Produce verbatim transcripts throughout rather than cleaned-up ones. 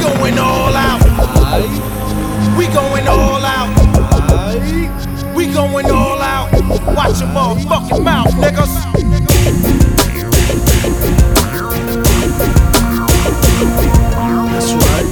going all out. We going all out. We going all out. Watch your motherfucking mouth, niggas. That's right.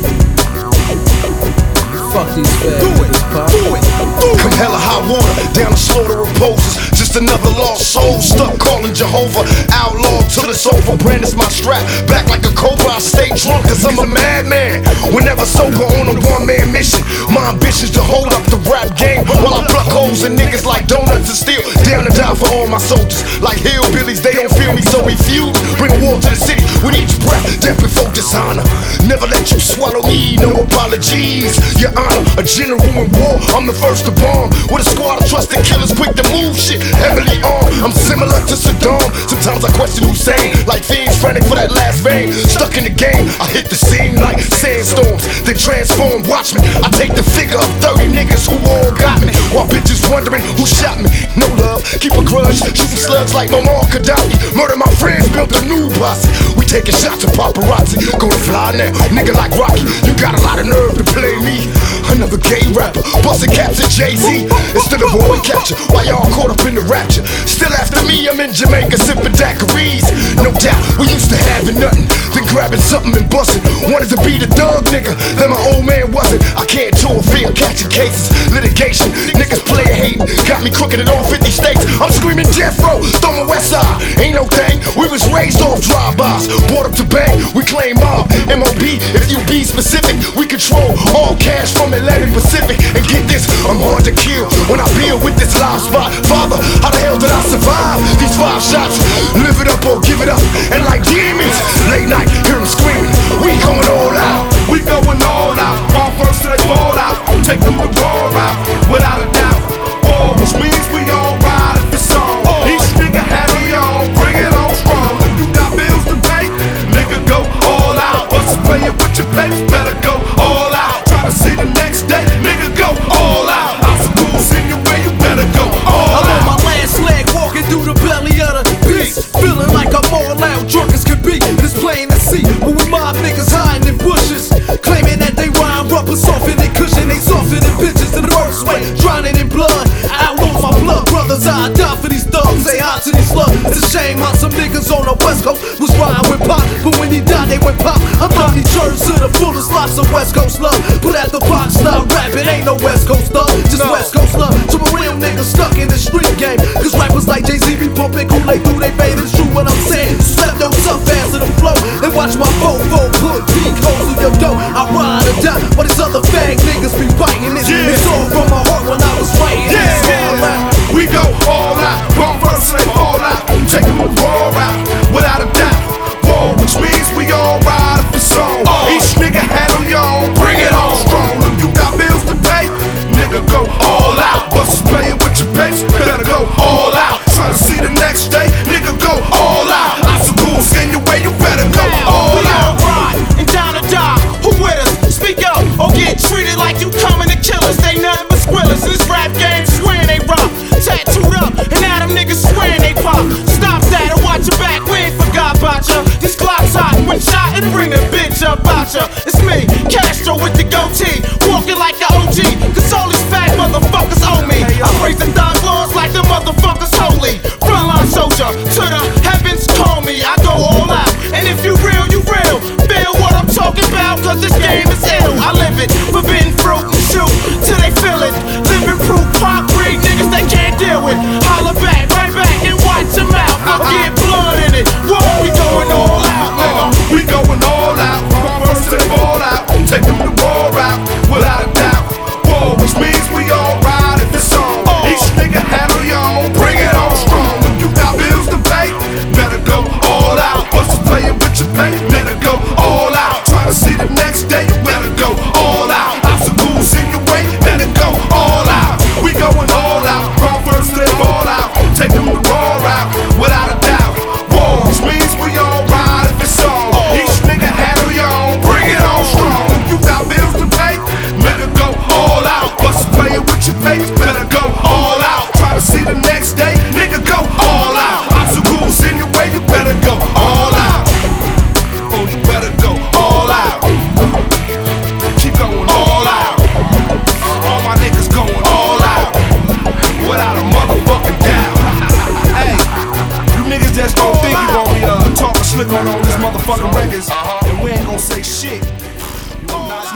Fuck these fat Do it, pop. do it, do it. Come hella hot water, down the slaughter of poses. Just another lost soul, stuck calling Jehovah. Outlaw till it's over, brandish my strap. Back like a cobra, I stay drunk cause I'm a madman. Whenever sober on a one-man mission. My ambition's to hold up the rap game while I pluck holes in niggas like donuts and steel. Down to die for all my soldiers. Like hillbillies, they don't feel me, so we feud. Bring a war to the city with each breath, death before dishonor. Never let you swallow me, no apologies. Your honor, a general in war, I'm the first to bomb. With a squad of trusted killers quick to move shit, heavily armed. I'm similar to Saddam, sometimes I question Hussein. Like fiends frantic for that last vein. Stuck in the game, I hit the scene like sandstorms, then transform, watch me. I take the figure of thirty niggas who all got me, while bitches wondering who shot me. No love, keep a grudge, shooting slugs like Muammar Gaddafi. Murder my friends, built a new posse. We taking shots at paparazzi, gonna fly now, nigga like Rocky. You got a lot of nerve to play me. Another gay rapper, busting caps at Jay-Z instead of boy capture. Why y'all caught up in the rapture? Still after me, I'm in Jamaica sipping daiquiris. No doubt, we used to having nothing, then grabbing something and busting. Wanted to be the thug nigga, then my old man wasn't. I can't tour fear, catching cases, litigation. Niggas player hating, got me crooked in all fifty states. I'm screaming death row, throw my west side. Ain't no thing, we was raised off drive-bys. Brought up to bang, we claim mob. M O B, if you be specific, we control all cash from Atlantic Pacific. And get this, I'm hard to kill when I build with this live spot. Father, how the hell did I survive these five shots? Live it up or give it up. And like demons, late night, hear them screaming. We going all out. We going all out. All first till they fall out. Take them to war out, without a doubt. War, which means we all ride if it's on. Each nigga have me on, bring it on strong. If you got bills to pay, nigga go all out. What's pay it with your papers, better go all out. Try to see the next day, nigga go all out. I'm so cool, sing your way, you better go all I'm out. on my last leg, walking through the belly of the beast, feeling like I'm all out, drunk as can be. It's plain to see when we mob niggas hiding in bushes, claiming that they rhyme rubber softer than cushion. They softer than bitches in the worst way, drowning in blood. Outlaw my blood brothers, I die for these thugs. Say hi to these slugs. It's a shame how some niggas on the West Coast was riding with pop, but when he died they went pop. I thought he turned to the fullest, lots of West Coast love. But at the box stop rapping, ain't no West Coast love, just no. West Coast love to a real nigga stuck in the street game. Cause rappers like Jay-Z be pumping Kool-Aid through they veins. It's true what I'm saying. Slap those up fast to the flow and watch my fofo put peak holes in your dough. I ride or die, but these other fag niggas be biting this. Yeah. It's all from my heart when I was writing Yeah, this. All out. we go all out. Bomb first till they fall out. Take them to war out, without a doubt. War, which means we all ride if it's on. Each nigga handle your own, bring it on strong. If you got bills to pay, nigga go all out. Bust play it with your pace, better go all out. Try to see the next day, nigga go all out. I'm so cool, sing your way, you better go all We out. all ride and down to die. Who with us? Speak up or get treated like you coming to kill us. They nothing but squillers. This rap game swearing they rock, tattooed up, and now them niggas swearing they pop. Stop that and watch your back. We ain't forgot about ya. These clocks hot when shot and bring the bitch up out ya. It's me, Castro with the goatee, walking like the O G. Cause all these fat motherfuckers owe me. I praise the thug laws like the motherfuckers holy. Frontline soldier to the heavens call me. I go all out, and if you real, you real. Feel what I'm talking about, cause this game is ill. I live it, forbidden fruit and shoot till they feel it. Living proof, pop breed niggas they can't deal with. Holla back, right back, and watch your mouth. I'll get blood in it. Whoa, we going all out, nigga. We going all out. Bomb first till they fall out. Take them to war out, without a doubt. War, which means we all ride if it's on. Each nigga handle your own, bring it on strong. If you got bills to pay, better go all out. What's the play it with your pay, better go all out. Try to see the next day.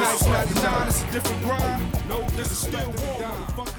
Nice ninety-nine, it's a different grind. No, this is still war, motherfucker.